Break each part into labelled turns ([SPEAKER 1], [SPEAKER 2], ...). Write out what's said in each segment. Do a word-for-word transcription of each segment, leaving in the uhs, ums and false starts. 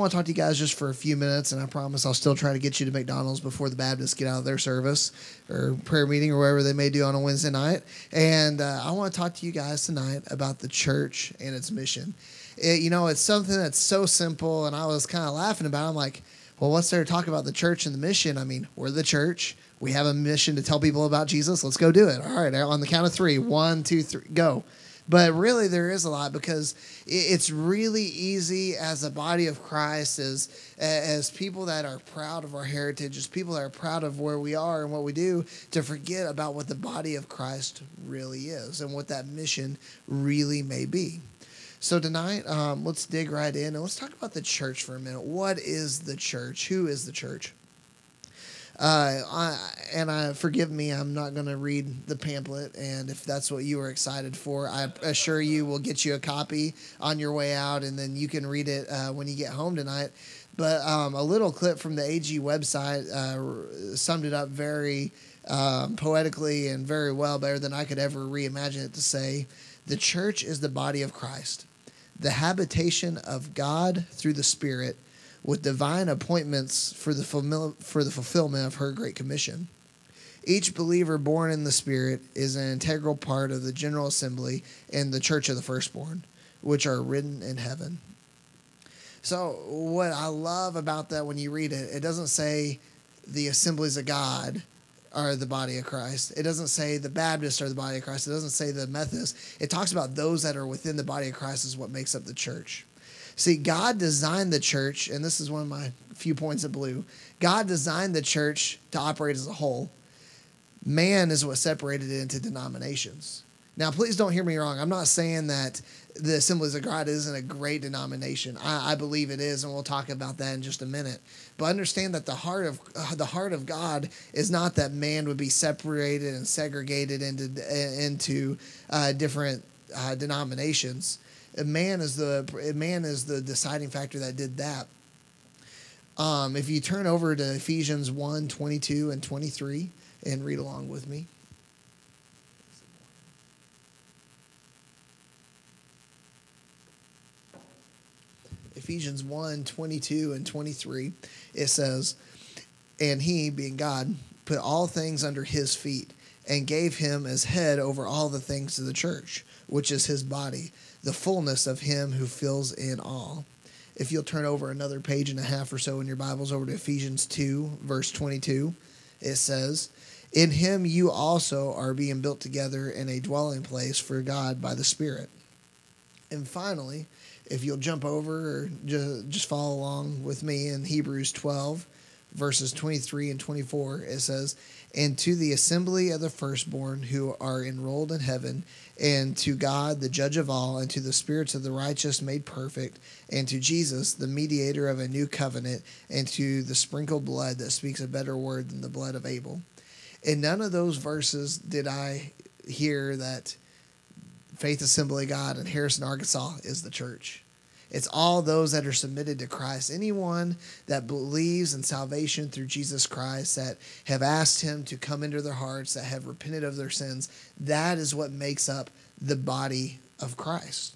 [SPEAKER 1] want to talk to you guys just for a few minutes, and I promise I'll still try to get you to McDonald's before the Baptists get out of their service or prayer meeting or whatever they may do on a Wednesday night. And uh, I want to talk to you guys tonight about the church and its mission. It, you know, it's something that's so simple, and I was kind of laughing about it. I'm like, well, what's there to talk about the church and the mission? I mean, we're the church. We have a mission to tell people about Jesus. Let's go do it. All right, on the count of three. One, two, three, go. But really, there is a lot, because it's really easy as a body of Christ, as as people that are proud of our heritage, as people that are proud of where we are and what we do, to forget about what the body of Christ really is and what that mission really may be. So tonight, um, let's dig right in and let's talk about the church for a minute. What is the church? Who is the church? Uh, I, and I forgive me, I'm not going to read the pamphlet, and if that's what you were excited for, I assure you we'll get you a copy on your way out, and then you can read it uh, when you get home tonight. But um, a little clip from the A G website uh, summed it up very um, poetically and very well, better than I could ever reimagine it to say. The church is the body of Christ, the habitation of God through the Spirit, with divine appointments for the fulfill- for the fulfillment of her great commission. Each believer born in the Spirit is an integral part of the General Assembly and the Church of the Firstborn, which are written in heaven. So what I love about that when you read it, it doesn't say the assemblies of God are the body of Christ. It doesn't say the Baptists are the body of Christ. It doesn't say the Methodists. It talks about those that are within the body of Christ is what makes up the church. See, God designed the church, and this is one of my few points of blue. God designed the church to operate as a whole. Man is what separated it into denominations. Now, please don't hear me wrong. I'm not saying that the Assemblies of God isn't a great denomination. I, I believe it is, and we'll talk about that in just a minute. But understand that the heart of uh, the heart of God is not that man would be separated and segregated into into uh, different uh, denominations. Man is the man is the deciding factor that did that. Um, if you turn over to Ephesians one, twenty-two and twenty-three and read along with me. Ephesians one, twenty-two and twenty-three, it says, "And he, being God, put all things under his feet, and gave him as head over all the things to the church, which is his body, the fullness of him who fills in all." If you'll turn over another page and a half or so in your Bibles over to Ephesians two, verse twenty-two, it says, "In him you also are being built together in a dwelling place for God by the Spirit." And finally, if you'll jump over or just, just follow along with me in Hebrews twelve, verses twenty-three and twenty-four, it says, "And to the assembly of the firstborn who are enrolled in heaven, and to God, the judge of all, and to the spirits of the righteous made perfect, and to Jesus, the mediator of a new covenant, and to the sprinkled blood that speaks a better word than the blood of Abel." In none of those verses did I hear that Faith Assembly of God in Harrison, Arkansas is the church. It's all those that are submitted to Christ. Anyone that believes in salvation through Jesus Christ, that have asked him to come into their hearts, that have repented of their sins, that is what makes up the body of Christ.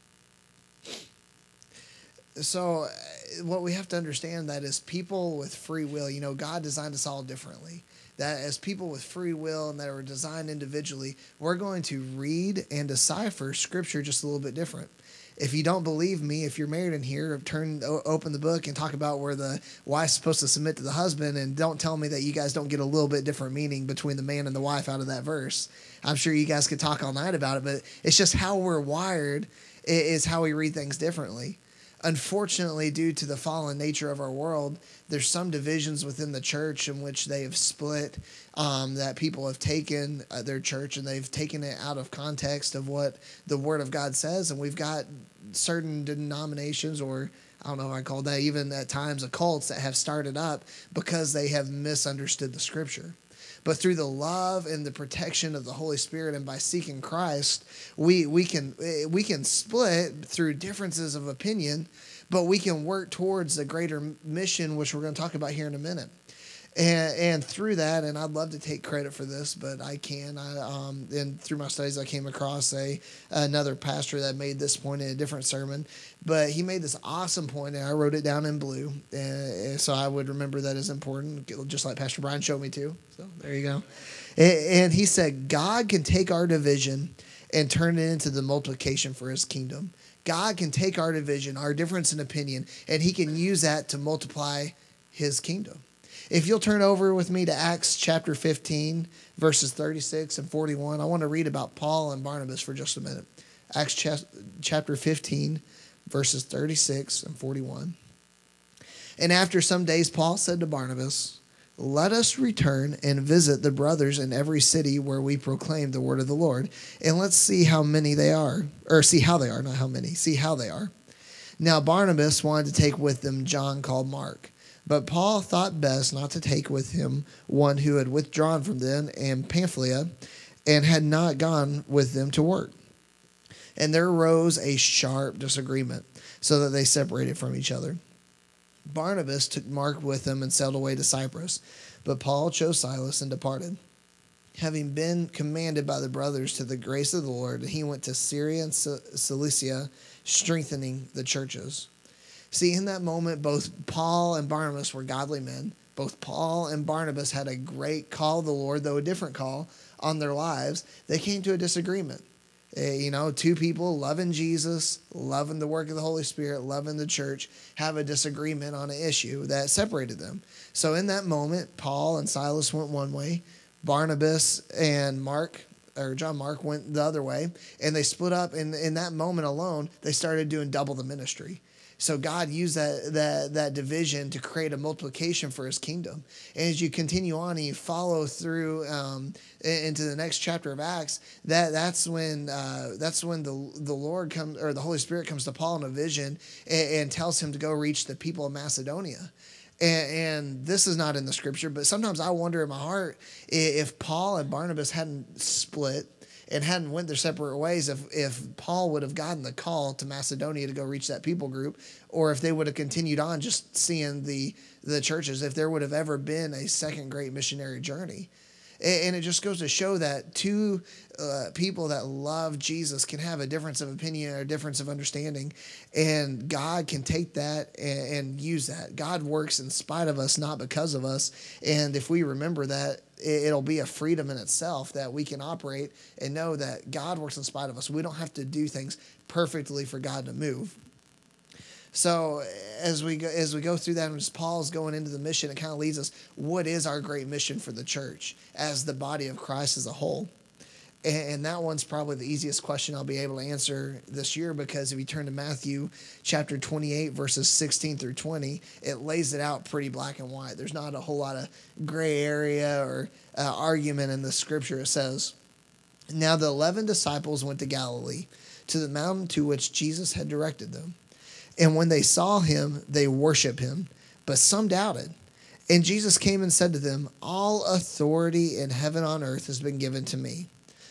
[SPEAKER 1] So what we have to understand that is people with free will, you know, God designed us all differently. That as people with free will and that are designed individually, we're going to read and decipher Scripture just a little bit different. If you don't believe me, if you're married in here, turn open the book and talk about where the wife's supposed to submit to the husband, and don't tell me that you guys don't get a little bit different meaning between the man and the wife out of that verse. I'm sure you guys could talk all night about it, but it's just how we're wired is how we read things differently. Unfortunately, due to the fallen nature of our world, there's some divisions within the church in which they have split, um, that people have taken uh, their church and they've taken it out of context of what the Word of God says. And we've got certain denominations, or I don't know if I call that even at times occults, that have started up because they have misunderstood the Scripture. But through the love and the protection of the Holy Spirit and by seeking Christ, we we can we can split through differences of opinion, but we can work towards the greater mission, which we're going to talk about here in a minute. And, and through that, and I'd love to take credit for this, but I can. I, um, and through my studies, I came across a another pastor that made this point in a different sermon. But he made this awesome point, and I wrote it down in blue, and so I would remember that as important, just like Pastor Brian showed me to. So there you go. And, and he said, God can take our division and turn it into the multiplication for his kingdom. God can take our division, our difference in opinion, and he can use that to multiply his kingdom. If you'll turn over with me to Acts chapter fifteen, verses thirty-six and forty-one, I want to read about Paul and Barnabas for just a minute. Acts cha- chapter fifteen, verses thirty-six and forty-one. And after some days, Paul said to Barnabas, let us return and visit the brothers in every city where we proclaim the word of the Lord, and let's see how many they are, or see how they are, not how many, see how they are. Now Barnabas wanted to take with them John called Mark. But Paul thought best not to take with him one who had withdrawn from them in Pamphylia and had not gone with them to work. And there arose a sharp disagreement, so that they separated from each other. Barnabas took Mark with him and sailed away to Cyprus, but Paul chose Silas and departed. Having been commanded by the brothers to the grace of the Lord, he went to Syria and Cilicia, strengthening the churches. See, in that moment, both Paul and Barnabas were godly men. Both Paul and Barnabas had a great call of the Lord, though a different call, on their lives. They came to a disagreement. Uh, you know, two people loving Jesus, loving the work of the Holy Spirit, loving the church, have a disagreement on an issue that separated them. So in that moment, Paul and Silas went one way. Barnabas and Mark, or John Mark, went the other way. And they split up. And in that moment alone, they started doing double the ministry. So God used that, that that division to create a multiplication for his kingdom. And as you continue on and you follow through um, into the next chapter of Acts, that that's when uh, that's when the the Lord comes, or the Holy Spirit comes to Paul in a vision and, and tells him to go reach the people of Macedonia. And, and this is not in the scripture, but sometimes I wonder in my heart if Paul and Barnabas hadn't split and hadn't went their separate ways, if if Paul would have gotten the call to Macedonia to go reach that people group, or if they would have continued on just seeing the the churches, if there would have ever been a second great missionary journey. And it just goes to show that two uh, people that love Jesus can have a difference of opinion or a difference of understanding, and God can take that and, and use that. God works in spite of us, not because of us. And if we remember that, it'll be a freedom in itself that we can operate and know that God works in spite of us. We don't have to do things perfectly for God to move. So as we go, as we go through that, and as Paul's going into the mission, it kind of leads us, what is our great mission for the church as the body of Christ as a whole? And that one's probably the easiest question I'll be able to answer this year, because if you turn to Matthew chapter twenty-eight, verses sixteen through twenty, it lays it out pretty black and white. There's not a whole lot of gray area or uh, argument in the scripture. It says, now the eleven disciples went to Galilee, to the mountain to which Jesus had directed them. And when they saw him, they worshiped him, but some doubted. And Jesus came and said to them, all authority in heaven and on earth has been given to me.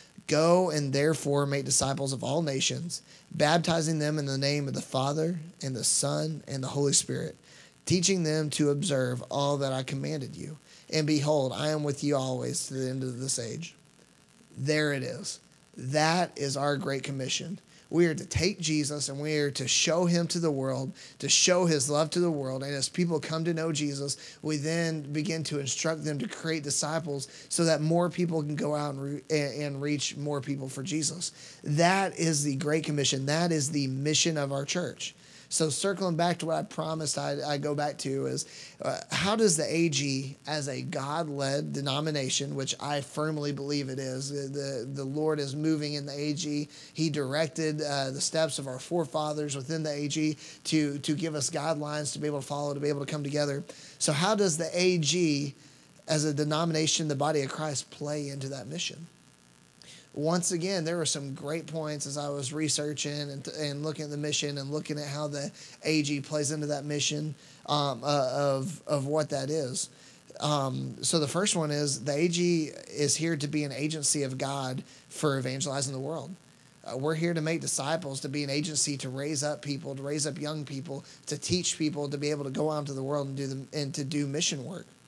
[SPEAKER 1] Go and therefore make disciples of all nations, baptizing them in the name of the Father and the Son and the Holy Spirit, teaching them to observe all that I commanded you. And behold, I am with you always to the end of this age. There it is. That is our great commission. We are to take Jesus and we are to show him to the world, to show his love to the world. And as people come to know Jesus, we then begin to instruct them to create disciples so that more people can go out and, re- and reach more people for Jesus. That is the Great Commission. That is the mission of our church. So circling back to what I promised I, I go back to is, uh, how does the A G, as a God-led denomination, which I firmly believe it is, the, the, the Lord is moving in the A G. He directed uh, the steps of our forefathers within the A G to, to give us guidelines to be able to follow, to be able to come together. So how does the A G, as a denomination, the body of Christ, play into that mission? Once again, there were some great points as I was researching and, and looking at the mission and looking at how the A G plays into that mission um, uh, of, of what that is. Um, so the first one is the A G is here to be an agency of God for evangelizing the world. Uh, we're here to make disciples, to be an agency to raise up people, to raise up young people, to teach people to be able to go out into the world and do the, and to do mission work.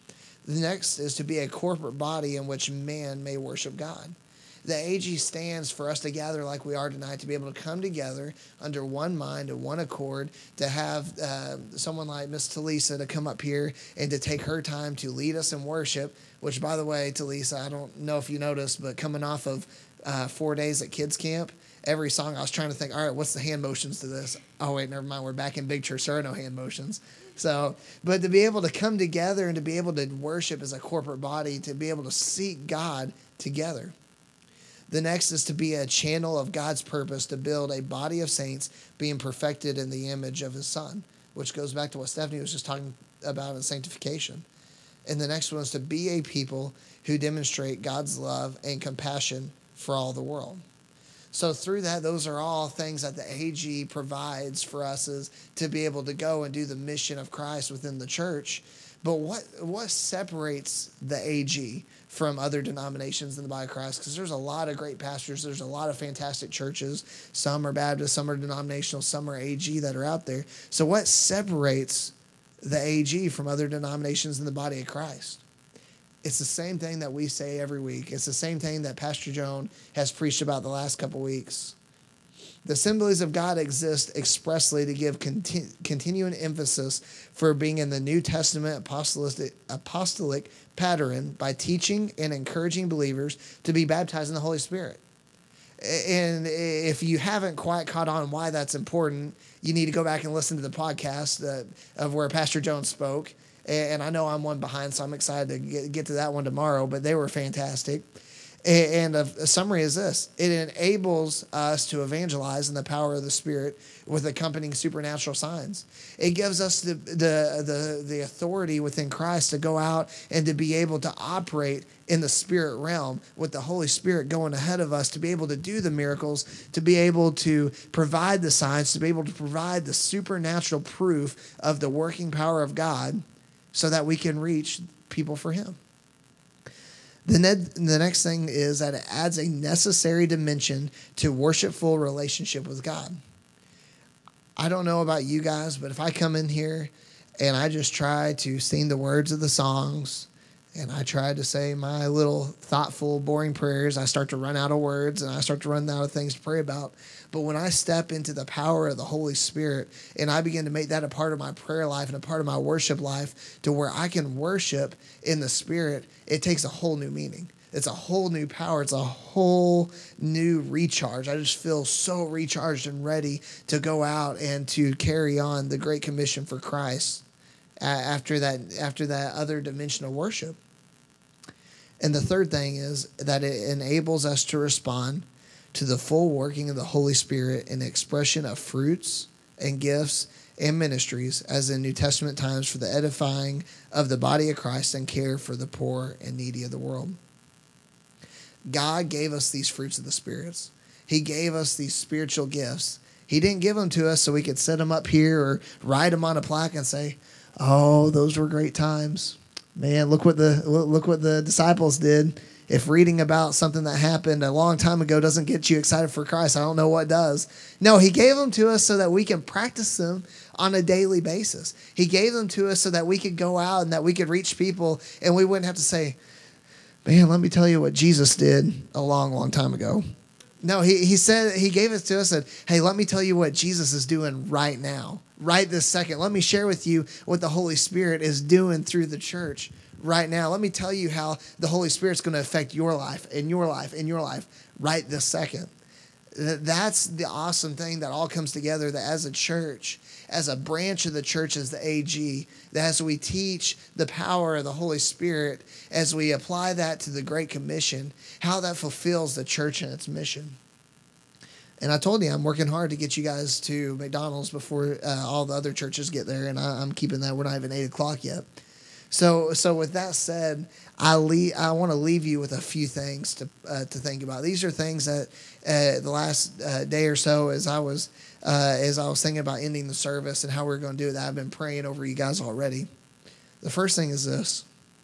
[SPEAKER 1] The next is to be a corporate body in which man may worship God. The A G stands for us to gather like we are tonight, to be able to come together under one mind and one accord, to have uh, someone like Miss Talisa to come up here and to take her time to lead us in worship, which, by the way, Talisa, I don't know if you noticed, but coming off of uh, four days at kids camp, every song I was trying to think, all right, what's the hand motions to this? Oh, wait, never mind. We're back in big church. There are no hand motions. So, but to be able to come together and to be able to worship as a corporate body, to be able to seek God together. The next is to be a channel of God's purpose to build a body of saints being perfected in the image of his Son, which goes back to what Stephanie was just talking about in sanctification. And the next one is to be a people who demonstrate God's love and compassion for all the world. So through that, those are all things that the A G provides for us, is to be able to go and do the mission of Christ within the church. But what what separates the A G from other denominations in the body of Christ? Because there's a lot of great pastors. There's a lot of fantastic churches. Some are Baptist, some are denominational, some are A G that are out there. So what separates the A G from other denominations in the body of Christ? It's the same thing that we say every week. It's the same thing that Pastor Joan has preached about the last couple weeks. The assemblies of God exist expressly to give conti- continuing emphasis for being in the New Testament apostolic, apostolic pattern by teaching and encouraging believers to be baptized in the Holy Spirit. And if you haven't quite caught on why that's important, you need to go back and listen to the podcast uh, of where Pastor Jones spoke. And I know I'm one behind, so I'm excited to get, get to that one tomorrow, but they were fantastic. And a, a summary is this: it enables us to evangelize in the power of the Spirit with accompanying supernatural signs. It gives us the, the, the, the authority within Christ to go out and to be able to operate in the spirit realm with the Holy Spirit going ahead of us, to be able to do the miracles, to be able to provide the signs, to be able to provide the supernatural proof of the working power of God so that we can reach people for Him. The, ne- the next thing is that it adds a necessary dimension to worshipful relationship with God. I don't know about you guys, but if I come in here and I just try to sing the words of the songs and I try to say my little thoughtful, boring prayers, I start to run out of words and I start to run out of things to pray about. But when I step into the power of the Holy Spirit and I begin to make that a part of my prayer life and a part of my worship life, to where I can worship in the Spirit, it takes a whole new meaning. It's a whole new power. It's a whole new recharge. I just feel so recharged and ready to go out and to carry on the Great Commission for Christ after that, after that other dimension of worship. And the third thing is that it enables us to respond to the full working of the Holy Spirit in the expression of fruits and gifts and ministries, as in New Testament times, for the edifying of the body of Christ and care for the poor and needy of the world. God gave us these fruits of the spirits. He gave us these spiritual gifts. He didn't give them to us so we could set them up here or write them on a plaque and say, "Oh, those were great times. Man, look what the look what the disciples did." If reading about something that happened a long time ago doesn't get you excited for Christ, I don't know what does. No, He gave them to us so that we can practice them on a daily basis. He gave them to us so that we could go out and that we could reach people and we wouldn't have to say, "Man, let me tell you what Jesus did a long, long time ago." No, he, he said, He gave it to us and, "Hey, let me tell you what Jesus is doing right now, right this second. Let me share with you what the Holy Spirit is doing through the church right now. Let me tell you how the Holy Spirit's going to affect your life and your life and your life right this second." That's the awesome thing that all comes together, that as a church, as a branch of the church, as the A G, that as we teach the power of the Holy Spirit, as we apply that to the Great Commission, how that fulfills the church and its mission. And I told you I'm working hard to get you guys to McDonald's before uh, all the other churches get there, and I, I'm keeping that. We're not even eight o'clock yet. So, so with that said, I leave, I want to leave you with a few things to uh, to think about. These are things that uh, the last uh, day or so, as I was uh, as I was thinking about ending the service and how we we're going to do that, I've been praying over you guys already. The first thing is this: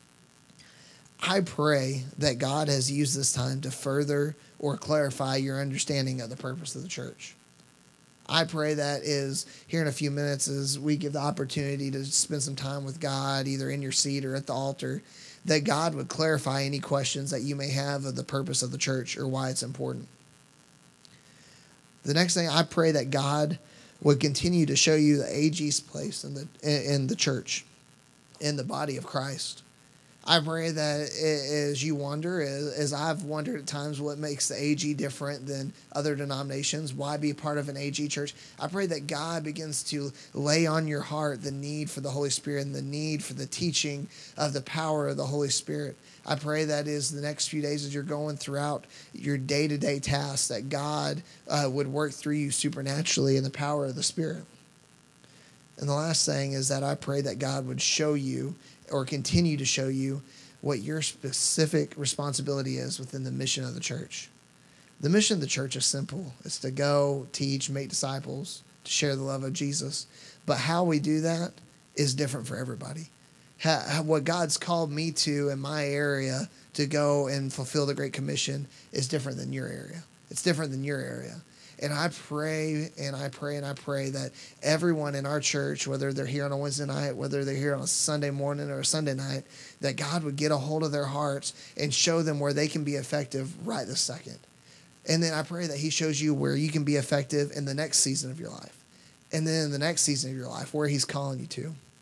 [SPEAKER 1] I pray that God has used this time to further or clarify your understanding of the purpose of the church. I pray that is here in a few minutes, as we give the opportunity to spend some time with God, either in your seat or at the altar, that God would clarify any questions that you may have of the purpose of the church or why it's important. The next thing, I pray that God would continue to show you the A G's place in the in the church, in the body of Christ. I pray that as you wonder, as I've wondered at times what makes the A G different than other denominations, why be part of an A G church, I pray that God begins to lay on your heart the need for the Holy Spirit and the need for the teaching of the power of the Holy Spirit. I pray that is the next few days as you're going throughout your day-to-day tasks, that God uh, would work through you supernaturally in the power of the Spirit. And the last thing is that I pray that God would show you or continue to show you what your specific responsibility is within the mission of the church. The mission of the church is simple. It's to go, teach, make disciples, to share the love of Jesus. But how we do that is different for everybody. How, how, what God's called me to in my area to go and fulfill the Great Commission is different than your area. It's different than your area. And I pray and I pray and I pray that everyone in our church, whether they're here on a Wednesday night, whether they're here on a Sunday morning or a Sunday night, that God would get a hold of their hearts and show them where they can be effective right this second. And then I pray that he shows you where you can be effective in the next season of your life. And then in the next season of your life, where he's calling you to.